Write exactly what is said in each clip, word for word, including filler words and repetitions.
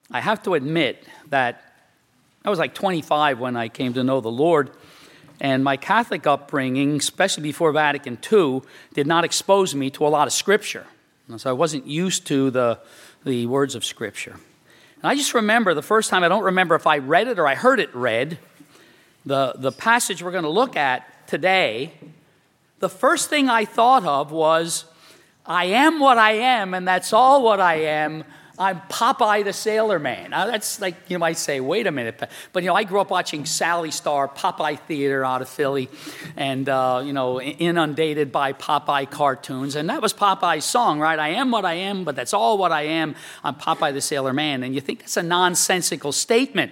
I have to admit that I was like twenty-five when I came to know the Lord, and my Catholic upbringing, especially before Vatican two, did not expose me to a lot of Scripture. And so I wasn't used to the, the words of Scripture. And I just remember the first time, I don't remember if I read it or I heard it read, the, the passage we're going to look at today, the first thing I thought of was, I am what I am, and that's all what I am. I'm Popeye the Sailor Man. Now, that's like, you might say, wait a minute. But, you know, I grew up watching Sally Star, Popeye Theater out of Philly, and, uh, you know, inundated by Popeye cartoons. And that was Popeye's song, right? I am what I am, but that's all what I am. I'm Popeye the Sailor Man. And you think that's a nonsensical statement.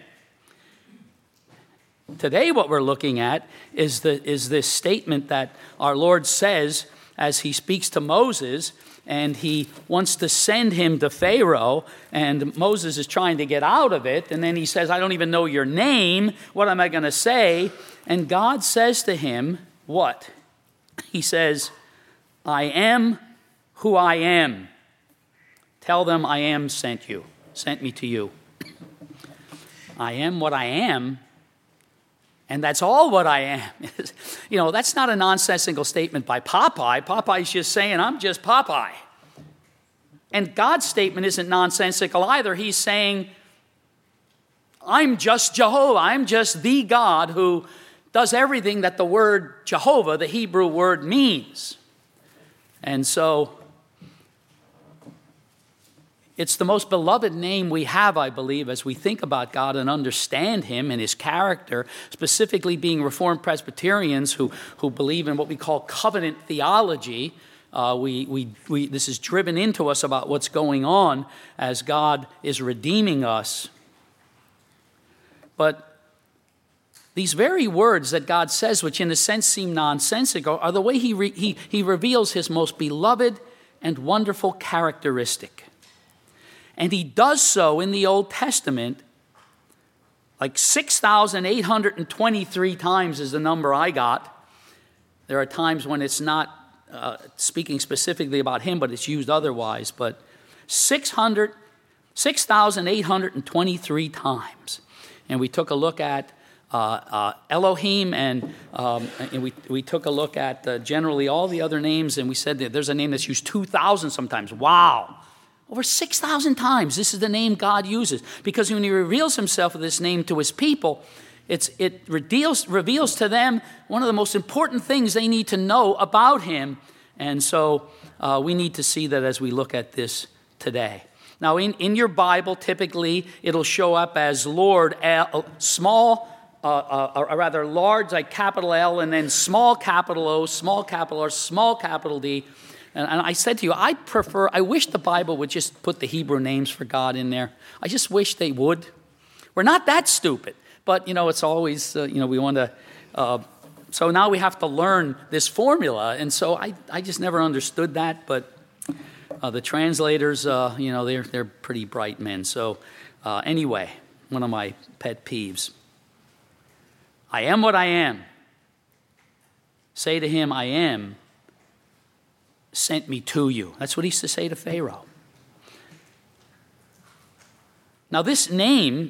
Today, what we're looking at is, the, is this statement that our Lord says as he speaks to Moses, and he wants to send him to Pharaoh, and Moses is trying to get out of it, and then he says, I don't even know your name, what am I going to say? And God says to him, what? He says, I am who I am. Tell them I am sent you, sent me to you. I am what I am, and that's all what I am. You know, that's not a nonsensical statement by Popeye. Popeye's just saying, I'm just Popeye. And God's statement isn't nonsensical either. He's saying, I'm just Jehovah. I'm just the God who does everything that the word Jehovah, the Hebrew word, means. And so, it's the most beloved name we have, I believe, as we think about God and understand him and his character, specifically being Reformed Presbyterians who, who believe in what we call covenant theology. Uh, we, we, we, this is driven into us about what's going on as God is redeeming us. But these very words that God says, which in a sense seem nonsensical, are the way he, re, he, he reveals his most beloved and wonderful characteristic. And he does so in the Old Testament, like six thousand eight hundred twenty-three times is the number I got. There are times when it's not uh, speaking specifically about him, but it's used otherwise. But six thousand eight hundred twenty-three times. And we took a look at uh, uh, Elohim, and, um, and we, we took a look at uh, generally all the other names, and we said that there's a name that's used two thousand sometimes. Wow! Over six thousand times, this is the name God uses. Because when he reveals himself with this name to his people, it's, it reveals, reveals to them one of the most important things they need to know about him. And so uh, we need to see that as we look at this today. Now, in, in your Bible, typically, it'll show up as Lord, L, small, uh, uh, or rather large, like capital L, and then small capital O, small capital R, small capital D. And I said to you, I prefer, I wish the Bible would just put the Hebrew names for God in there. I just wish they would. We're not that stupid. But, you know, it's always, uh, you know, we want to, uh, so now we have to learn this formula. And so I, I just never understood that. But uh, the translators, uh, you know, they're, they're pretty bright men. So uh, anyway, one of my pet peeves. I am what I am. Say to him, I am sent me to you. That's what he used to say to Pharaoh. Now this name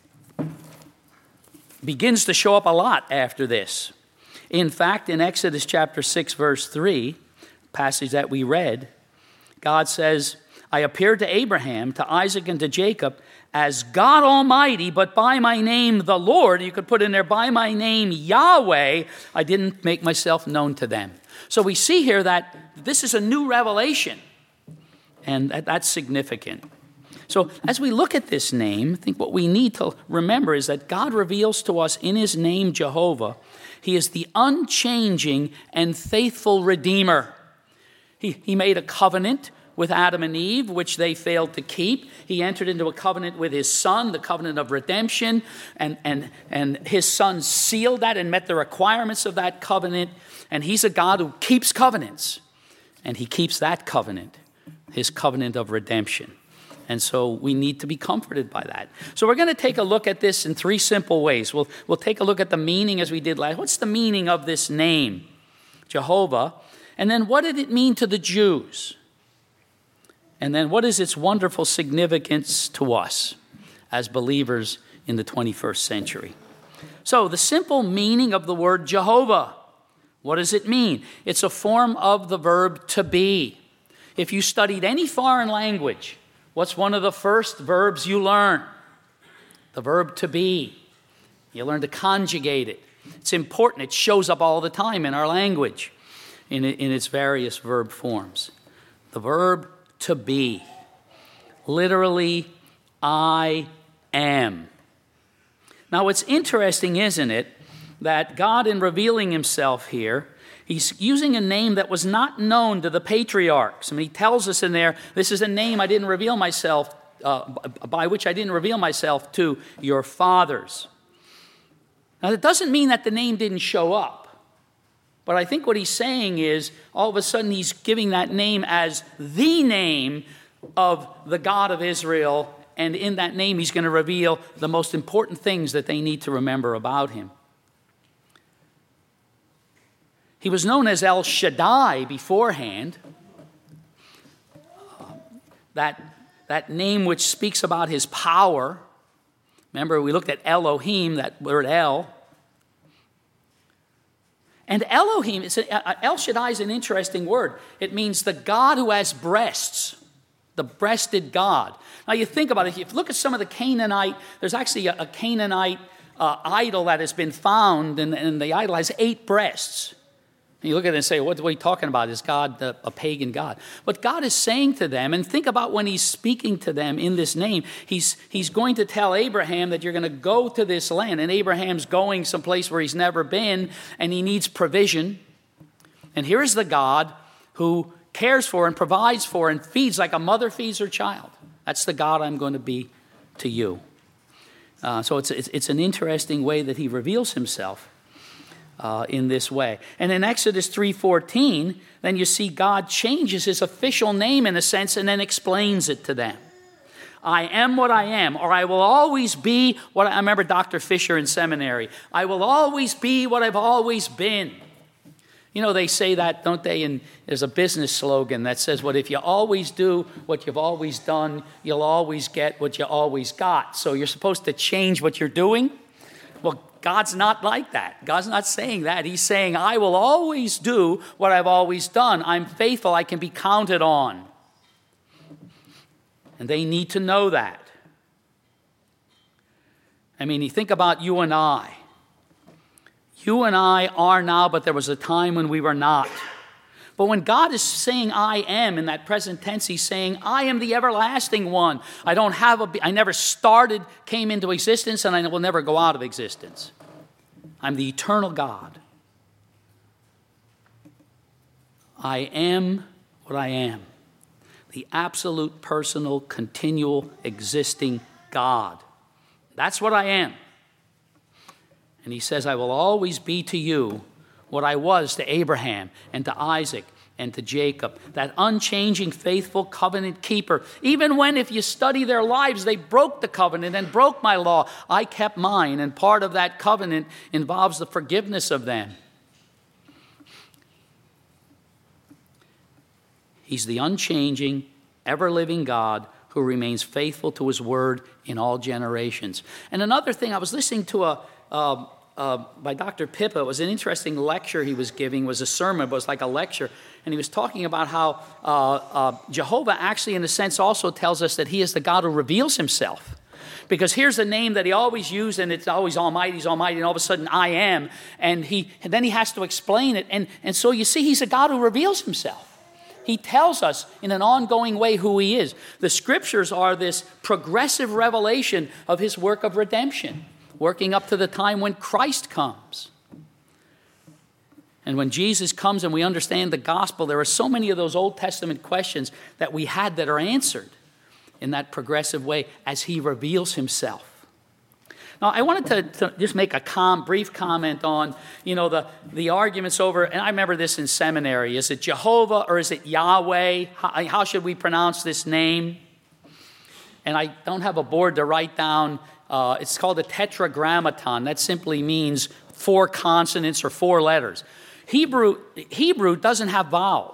begins to show up a lot after this. In fact, in Exodus chapter six, verse three, passage that we read, God says, I appeared to Abraham, to Isaac, and to Jacob as God Almighty, but by my name, the Lord. You could put in there, by my name, Yahweh, I didn't make myself known to them. So we see here that this is a new revelation, and that's significant. So as we look at this name, I think what we need to remember is that God reveals to us in his name, Jehovah, he is the unchanging and faithful Redeemer. He, he made a covenant with Adam and Eve, which they failed to keep. He entered into a covenant with his son, the covenant of redemption, and, and, and his son sealed that and met the requirements of that covenant. And he's a God who keeps covenants. And he keeps that covenant, his covenant of redemption. And so we need to be comforted by that. So we're going to take a look at this in three simple ways. We'll, we'll take a look at the meaning as we did last. What's the meaning of this name, Jehovah? And then what did it mean to the Jews? And then what is its wonderful significance to us? as believers in the twenty-first century. So the simple meaning of the word Jehovah, what does it mean? It's a form of the verb to be. If you studied any foreign language, what's one of the first verbs you learn? The verb to be. You learn to conjugate it. It's important. It shows up all the time in our language in, in its various verb forms. The verb to be. Literally, I am. Now, what's interesting, isn't it, that God, in revealing himself here, he's using a name that was not known to the patriarchs. I mean, he tells us in there, this is a name I didn't reveal myself, uh, by which I didn't reveal myself to your fathers. Now, that doesn't mean that the name didn't show up. But I think what he's saying is, all of a sudden, he's giving that name as the name of the God of Israel. And in that name, he's going to reveal the most important things that they need to remember about him. He was known as El Shaddai beforehand. Uh, that, that name which speaks about his power. Remember, we looked at Elohim, that word El. And Elohim, it's a, El Shaddai is an interesting word. It means the God who has breasts, the breasted God. Now you think about it, if you look at some of the Canaanite, there's actually a, a Canaanite uh, idol that has been found, and, and the idol has eight breasts. And you look at it and say, what are we talking about? Is God a, a pagan God? But God is saying to them, and think about when he's speaking to them in this name, he's, he's going to tell Abraham that you're going to go to this land, and Abraham's going someplace where he's never been, and he needs provision. And here's the God who cares for and provides for and feeds like a mother feeds her child. That's the God I'm going to be to you. Uh, so it's, it's, it's an interesting way that he reveals himself. Uh, in this way. And in Exodus three fourteen, then you see God changes his official name in a sense and then explains it to them. I am what I am, or I will always be what I, I remember Doctor Fisher in seminary. I will always be what I've always been. You know, they say that, don't they? And there's a business slogan that says, well, if you always do what you've always done, you'll always get what you always got. So you're supposed to change what you're doing? Well, God's not like that. God's not saying that. He's saying, I will always do what I've always done. I'm faithful. I can be counted on. And they need to know that. I mean, you think about you and I. You and I are now, but there was a time when we were not. But when God is saying I am in that present tense, he's saying I am the everlasting one. I don't have a, I never started, came into existence, and I will never go out of existence. I'm the eternal God. I am what I am. The absolute, personal, continual, existing God. That's what I am. And he says, I will always be to you what I was to Abraham and to Isaac and to Jacob, that unchanging, faithful covenant keeper. Even when, if you study their lives, they broke the covenant and broke my law, I kept mine, and part of that covenant involves the forgiveness of them. He's the unchanging, ever-living God who remains faithful to his word in all generations. And another thing, I was listening to a... Uh, Uh, by Doctor Pippa. It was an interesting lecture he was giving. It was a sermon, but it was like a lecture. And he was talking about how uh, uh, Jehovah actually, in a sense, also tells us that he is the God who reveals himself. Because here's a name that he always used, and it's always Almighty, he's Almighty, and all of a sudden, I am. And, he, and then he has to explain it. And, and so you see, he's a God who reveals himself. He tells us in an ongoing way who he is. The scriptures are this progressive revelation of his work of redemption, working up to the time when Christ comes. And when Jesus comes and we understand the gospel, there are so many of those Old Testament questions that we had that are answered in that progressive way as he reveals himself. Now, I wanted to, to just make a com, brief comment on, you know, the, the arguments over, and I remember this in seminary, is it Jehovah or is it Yahweh? How, how should we pronounce this name? And I don't have a board to write down. Uh, it's called a tetragrammaton. That simply means four consonants or four letters. Hebrew, Hebrew doesn't have vowels.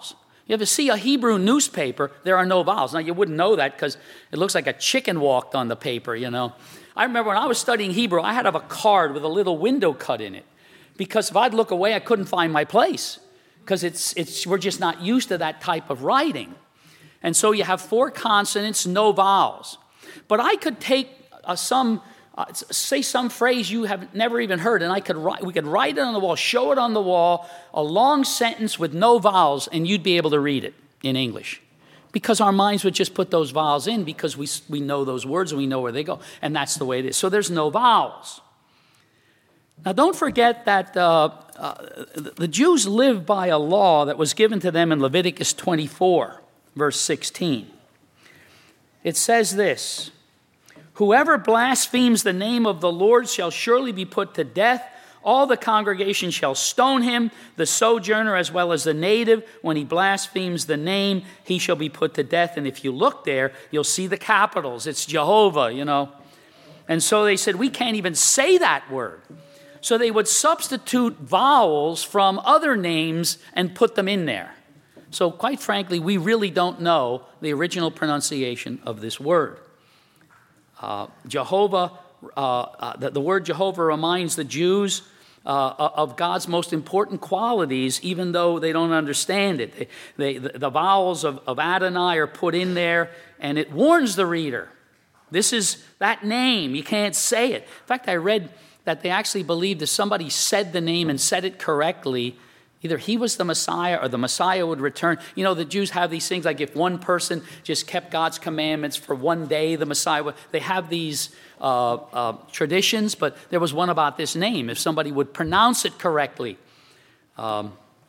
You ever see a Hebrew newspaper? There are no vowels. Now, you wouldn't know that because it looks like a chicken walked on the paper, you know. I remember when I was studying Hebrew, I had to have a card with a little window cut in it because if I'd look away, I couldn't find my place because it's, it's, we're just not used to that type of writing. And so you have four consonants, no vowels. But I could take uh, some, uh, say some phrase you have never even heard, and I could write, we could write it on the wall, show it on the wall, a long sentence with no vowels, and you'd be able to read it in English. Because our minds would just put those vowels in because we, we know those words and we know where they go. And that's the way it is. So there's no vowels. Now don't forget that uh, uh, the Jews lived by a law that was given to them in Leviticus twenty-four. Verse sixteen. It says this, whoever blasphemes the name of the Lord shall surely be put to death. All the congregation shall stone him, the sojourner as well as the native. When he blasphemes the name, he shall be put to death. And if you look there, you'll see the capitals. It's Jehovah, you know. And so they said, we can't even say that word. So they would substitute vowels from other names and put them in there. So quite frankly, we really don't know the original pronunciation of this word. Uh, Jehovah, uh, uh, the, the word Jehovah reminds the Jews uh, of God's most important qualities, even though they don't understand it. They, they, the, the vowels of, of Adonai are put in there, and it warns the reader. This is that name. You can't say it. In fact, I read that they actually believed if somebody said the name and said it correctly, either he was the Messiah or the Messiah would return. You know, the Jews have these things like if one person just kept God's commandments for one day, the Messiah would. They have these uh, uh, traditions, but there was one about this name, if somebody would pronounce it correctly. Um,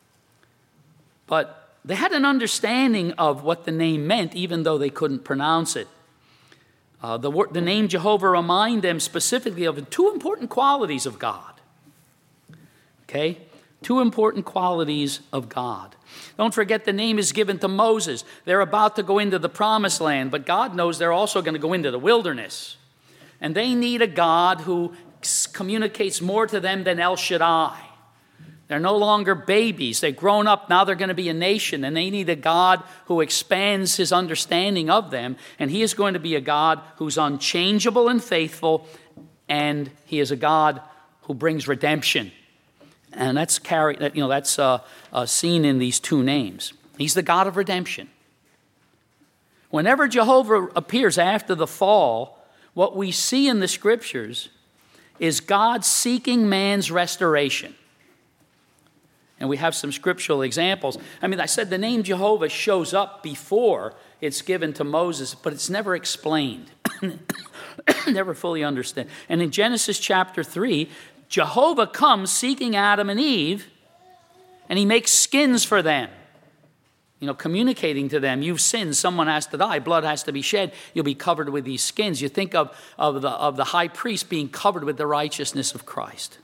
but they had an understanding of what the name meant, even though they couldn't pronounce it. Uh, the, word, the name Jehovah reminded them specifically of two important qualities of God. Okay? Two important qualities of God. Don't forget the name is given to Moses. They're about to go into the promised land, but God knows they're also going to go into the wilderness. And they need a God who communicates more to them than El Shaddai. They're no longer babies. They've grown up. Now they're going to be a nation, and they need a God who expands his understanding of them. And he is going to be a God who's unchangeable and faithful, and he is a God who brings redemption. And that's carry, you know, that's uh, uh, seen in these two names. He's the God of redemption. Whenever Jehovah appears after the fall, what we see in the scriptures is God seeking man's restoration. And we have some scriptural examples. I mean, I said the name Jehovah shows up before it's given to Moses, but it's never explained. Never fully understood. And in Genesis chapter three, Jehovah comes seeking Adam and Eve, and he makes skins for them. You know, communicating to them, you've sinned, someone has to die, blood has to be shed, you'll be covered with these skins. You think of, of, the, of the high priest being covered with the righteousness of Christ.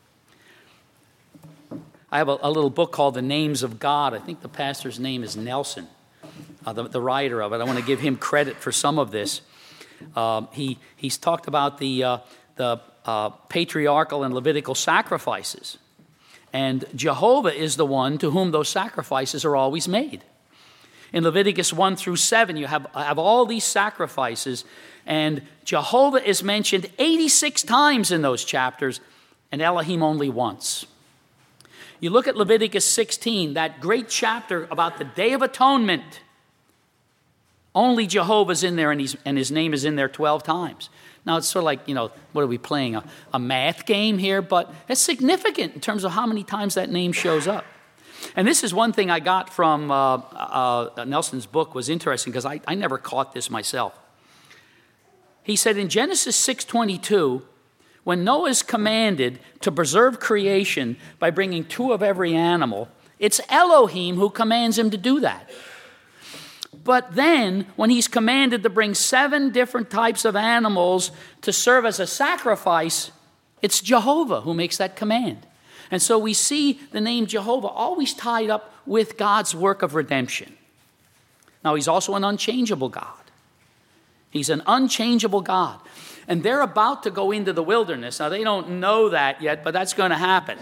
I have a, a little book called The Names of God. I think the pastor's name is Nelson, uh, the, the writer of it. I want to give him credit for some of this. Um, he He's talked about the, uh, the uh, patriarchal and Levitical sacrifices. And Jehovah is the one to whom those sacrifices are always made. In Leviticus one through seven, you have, have all these sacrifices, and Jehovah is mentioned eighty-six times in those chapters, and Elohim only once. You look at Leviticus sixteen, that great chapter about the Day of Atonement. Only Jehovah's in there, and, he's, and his name is in there twelve times. Now, it's sort of like, you know, what are we playing, a, a math game here? But it's significant in terms of how many times that name shows up. And this is one thing I got from uh, uh, Nelson's book was interesting because I, I never caught this myself. He said in Genesis six twenty-two, when Noah is commanded to preserve creation by bringing two of every animal, it's Elohim who commands him to do that. But then, when he's commanded to bring seven different types of animals to serve as a sacrifice, it's Jehovah who makes that command. And so we see the name Jehovah always tied up with God's work of redemption. Now, he's also an unchangeable God. He's an unchangeable God. And they're about to go into the wilderness. Now, they don't know that yet, but that's going to happen.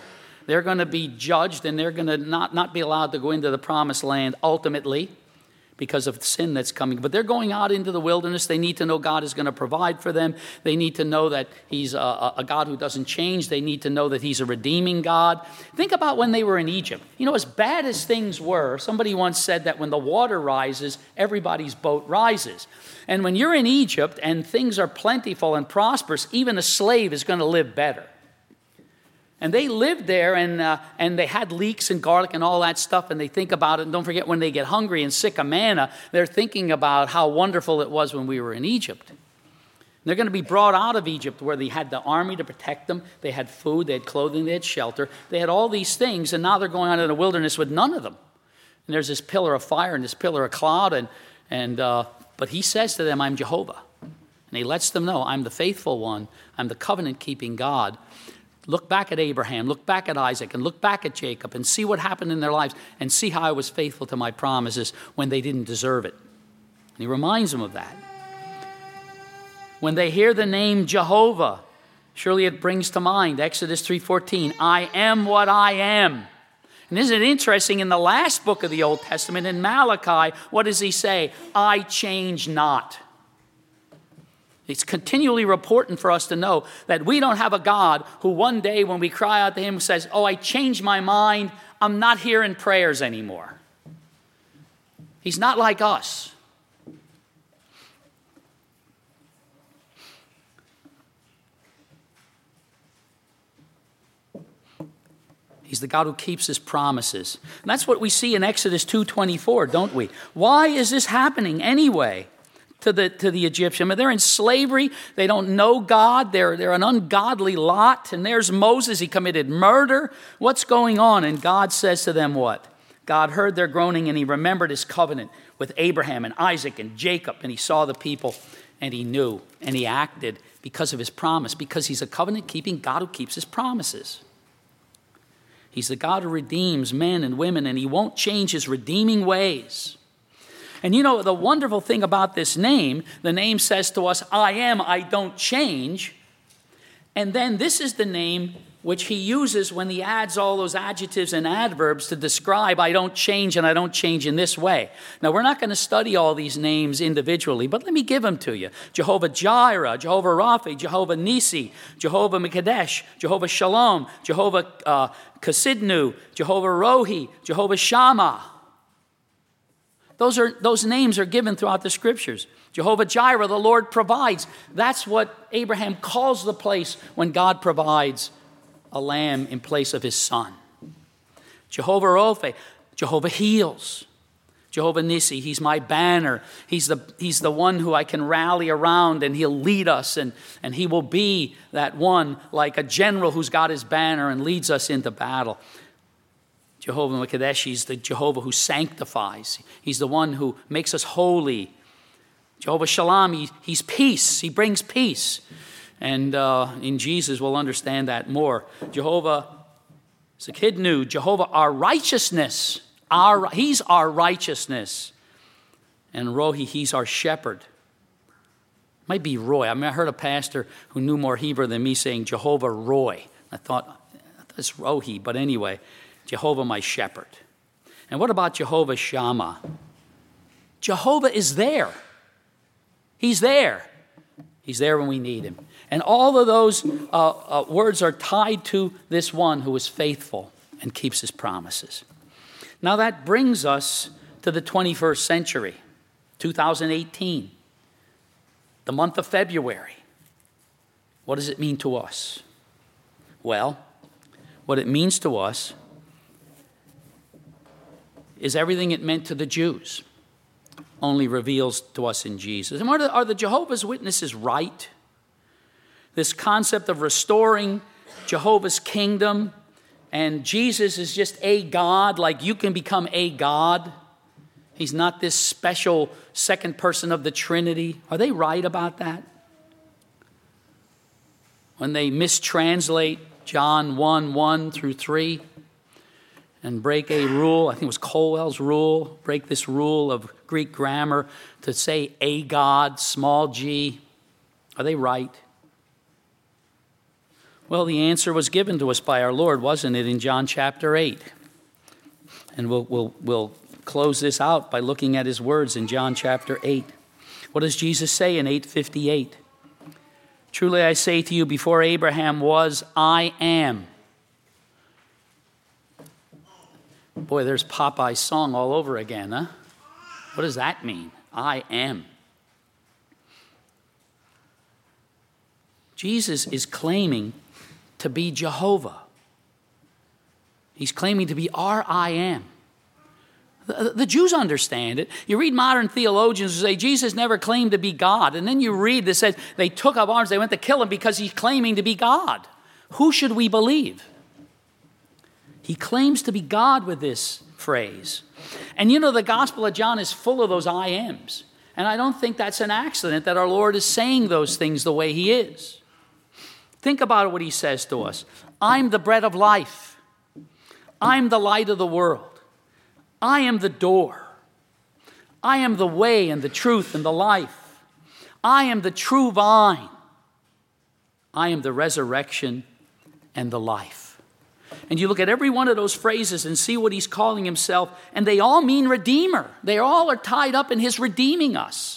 They're going to be judged, and they're going to not, not be allowed to go into the promised land ultimately because of the sin that's coming. But they're going out into the wilderness. They need to know God is going to provide for them. They need to know that he's a, a God who doesn't change. They need to know that he's a redeeming God. Think about when they were in Egypt. You know, as bad as things were, somebody once said that when the water rises, everybody's boat rises. And when you're in Egypt and things are plentiful and prosperous, even a slave is going to live better. And they lived there, and uh, and they had leeks and garlic and all that stuff, and they think about it. And don't forget, when they get hungry and sick of manna, they're thinking about how wonderful it was when we were in Egypt. And they're going to be brought out of Egypt, where they had the army to protect them. They had food, they had clothing, they had shelter. They had all these things, and now they're going out in the wilderness with none of them. And there's this pillar of fire and this pillar of cloud, and and uh, but he says to them, I'm Jehovah. And he lets them know, I'm the faithful one. I'm the covenant-keeping God. Look back at Abraham, look back at Isaac, and look back at Jacob, and see what happened in their lives, and see how I was faithful to my promises when they didn't deserve it. And he reminds them of that. When they hear the name Jehovah, surely it brings to mind Exodus three fourteen, I am what I am. And isn't it interesting, in the last book of the Old Testament, in Malachi, what does he say? I change not. It's continually important for us to know that we don't have a God who one day when we cry out to him says, oh, I changed my mind. I'm not hearing prayers anymore. He's not like us. He's the God who keeps his promises. And that's what we see in Exodus two twenty-four, don't we? Why is this happening anyway? To the to the Egyptian. I mean, they're in slavery. They don't know God. They're, they're an ungodly lot. And there's Moses. He committed murder. What's going on? And God says to them what? God heard their groaning, and he remembered his covenant with Abraham and Isaac and Jacob. And he saw the people, and he knew. And he acted because of his promise. Because he's a covenant-keeping God who keeps his promises. He's the God who redeems men and women, and he won't change his redeeming ways. And you know, the wonderful thing about this name, the name says to us, I am, I don't change. And then this is the name which he uses when he adds all those adjectives and adverbs to describe I don't change and I don't change in this way. Now, we're not going to study all these names individually, but let me give them to you. Jehovah Jireh, Jehovah Rapha, Jehovah Nisi, Jehovah Mekadesh, Jehovah Shalom, Jehovah uh, Kasidnu, Jehovah Rohi, Jehovah Shammah. Those are those names are given throughout the scriptures. Jehovah Jireh, the Lord provides. That's what Abraham calls the place when God provides a lamb in place of his son. Jehovah Rapha, Jehovah heals. Jehovah Nissi, he's my banner. He's the, he's the one who I can rally around, and he'll lead us, and, and he will be that one like a general who's got his banner and leads us into battle. Jehovah Mekadesh, he's the Jehovah who sanctifies. He's the one who makes us holy. Jehovah Shalom, he, he's peace. He brings peace. And uh, in Jesus, we'll understand that more. Jehovah Sekidnu, Jehovah, our righteousness. Our, he's our righteousness. And Rohi, he's our shepherd. Might be Roy. I mean, I heard a pastor who knew more Hebrew than me saying Jehovah Roy. I thought, that's Rohi, but anyway. Jehovah my shepherd. And what about Jehovah Shammah? Jehovah is there. He's there. He's there when we need him. And all of those uh, uh, words are tied to this one who is faithful and keeps his promises. Now that brings us to the twenty-first century, two thousand eighteen, the month of February. What does it mean to us? Well, what it means to us is everything it meant to the Jews, only reveals to us in Jesus. And are, are the Jehovah's Witnesses right? This concept of restoring Jehovah's kingdom, and Jesus is just a God, like you can become a God. He's not this special second person of the Trinity. Are they right about that? When they mistranslate John one, one through three, and break a rule, I think it was Colwell's rule, break this rule of Greek grammar to say a God, small g. Are they right? Well, the answer was given to us by our Lord, wasn't it, in John chapter eight? And we'll, we'll, we'll close this out by looking at his words in John chapter eight. What does Jesus say in eight fifty-eight? Truly I say to you, before Abraham was, I am. Boy, there's Popeye's song all over again, huh? What does that mean? I am. Jesus is claiming to be Jehovah. He's claiming to be our I am. The, the Jews understand it. You read modern theologians who say Jesus never claimed to be God. And then you read that says they took up arms, they went to kill him because he's claiming to be God. Who should we believe? He claims to be God with this phrase. And you know, the Gospel of John is full of those I ams. And I don't think that's an accident that our Lord is saying those things the way he is. Think about what he says to us. I'm the bread of life. I'm the light of the world. I am the door. I am the way and the truth and the life. I am the true vine. I am the resurrection and the life. And you look at every one of those phrases and see what he's calling himself, and they all mean Redeemer. They all are tied up in his redeeming us.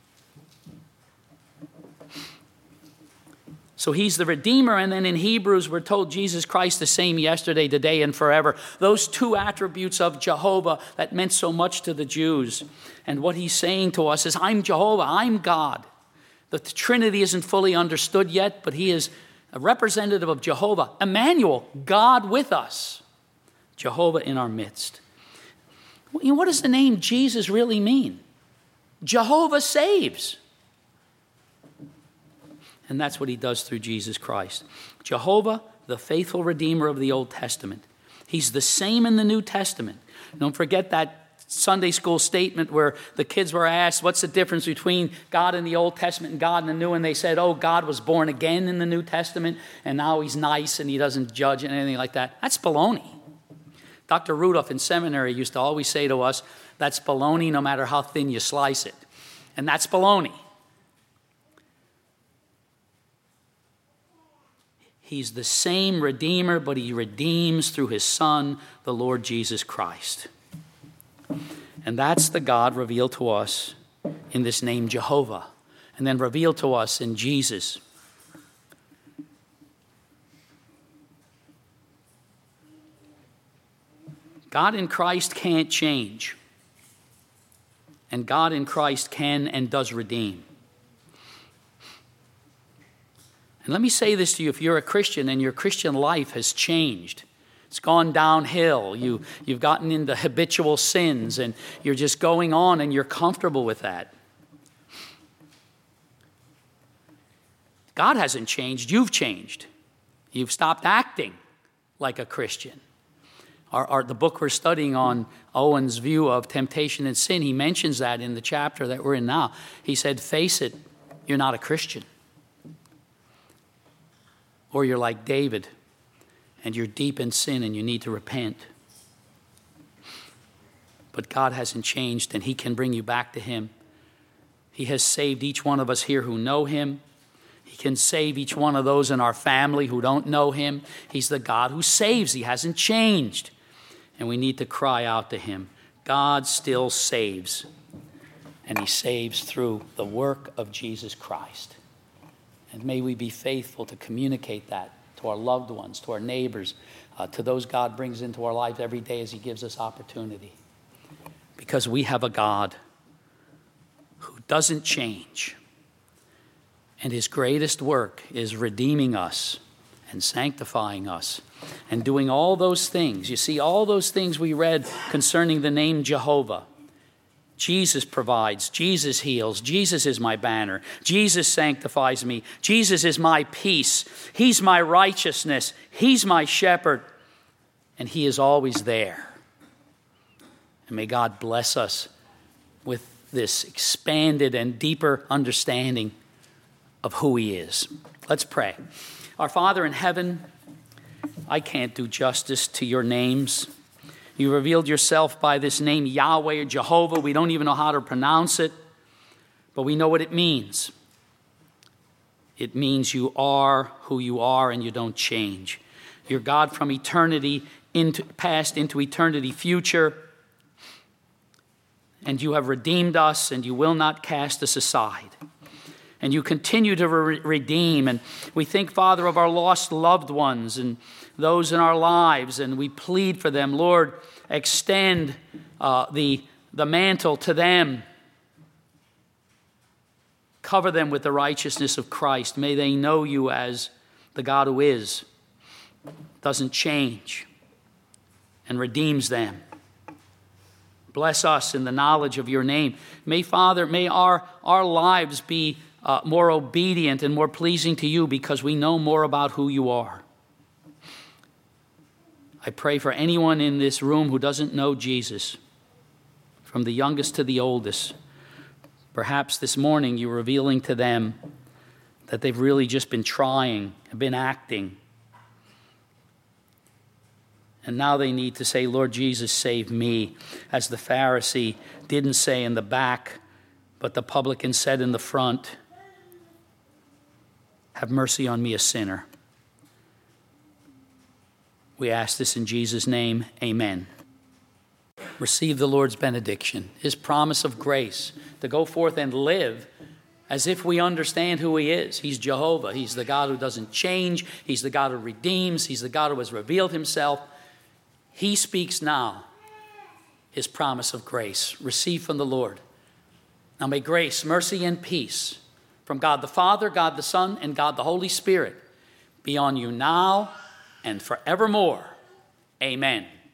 So he's the Redeemer, and then in Hebrews we're told Jesus Christ the same yesterday, today, and forever. Those two attributes of Jehovah that meant so much to the Jews. And what he's saying to us is, I'm Jehovah, I'm God. The Trinity isn't fully understood yet, but he is a representative of Jehovah. Emmanuel, God with us. Jehovah in our midst. What does the name Jesus really mean? Jehovah saves. And that's what he does through Jesus Christ. Jehovah, the faithful Redeemer of the Old Testament. He's the same in the New Testament. Don't forget that Sunday school statement where the kids were asked, what's the difference between God in the Old Testament and God in the New? And they said, oh, God was born again in the New Testament, and now he's nice and he doesn't judge and anything like that. That's baloney. Doctor Rudolph in seminary used to always say to us, that's baloney no matter how thin you slice it. And that's baloney. He's the same Redeemer, but he redeems through his Son, the Lord Jesus Christ. And that's the God revealed to us in this name Jehovah, and then revealed to us in Jesus. God in Christ can't change, and God in Christ can and does redeem. And let me say this to you, if you're a Christian and your Christian life has changed, it's gone downhill, you, you've gotten into habitual sins and you're just going on and you're comfortable with that. God hasn't changed, you've changed. You've stopped acting like a Christian. Our, our, the book we're studying on Owen's view of temptation and sin, he mentions that in the chapter that we're in now. He said, face it, you're not a Christian. Or you're like David, and you're deep in sin and you need to repent. But God hasn't changed, and he can bring you back to him. He has saved each one of us here who know him. He can save each one of those in our family who don't know him. He's the God who saves. He hasn't changed. And we need to cry out to him. God still saves, and he saves through the work of Jesus Christ. And may we be faithful to communicate that to our loved ones, to our neighbors, uh, to those God brings into our life every day as he gives us opportunity. Because we have a God who doesn't change. And his greatest work is redeeming us and sanctifying us and doing all those things. You see, all those things we read concerning the name Jehovah. Jesus provides, Jesus heals, Jesus is my banner, Jesus sanctifies me, Jesus is my peace, he's my righteousness, he's my shepherd, and he is always there. And may God bless us with this expanded and deeper understanding of who he is. Let's pray. Our Father in heaven, I can't do justice to your names. You revealed yourself by this name, Yahweh or Jehovah. We don't even know how to pronounce it, but we know what it means. It means you are who you are and you don't change. You're God from eternity into past into eternity future. And you have redeemed us, and you will not cast us aside. And you continue to re- redeem. And we think, Father, of our lost loved ones and those in our lives, and we plead for them. Lord, extend uh, the, the mantle to them. Cover them with the righteousness of Christ. May they know you as the God who is, doesn't change, and redeems them. Bless us in the knowledge of your name. May, Father, may our, our lives be uh, more obedient and more pleasing to you because we know more about who you are. I pray for anyone in this room who doesn't know Jesus, from the youngest to the oldest. Perhaps this morning you're revealing to them that they've really just been trying, been acting. And now they need to say, Lord Jesus, save me. As the Pharisee didn't say in the back, but the publican said in the front, have mercy on me, a sinner. We ask this in Jesus' name, amen. Receive the Lord's benediction, his promise of grace to go forth and live as if we understand who he is. He's Jehovah. He's the God who doesn't change. He's the God who redeems. He's the God who has revealed himself. He speaks now his promise of grace. Receive from the Lord. Now may grace, mercy, and peace from God the Father, God the Son, and God the Holy Spirit be on you now and forevermore. Amen.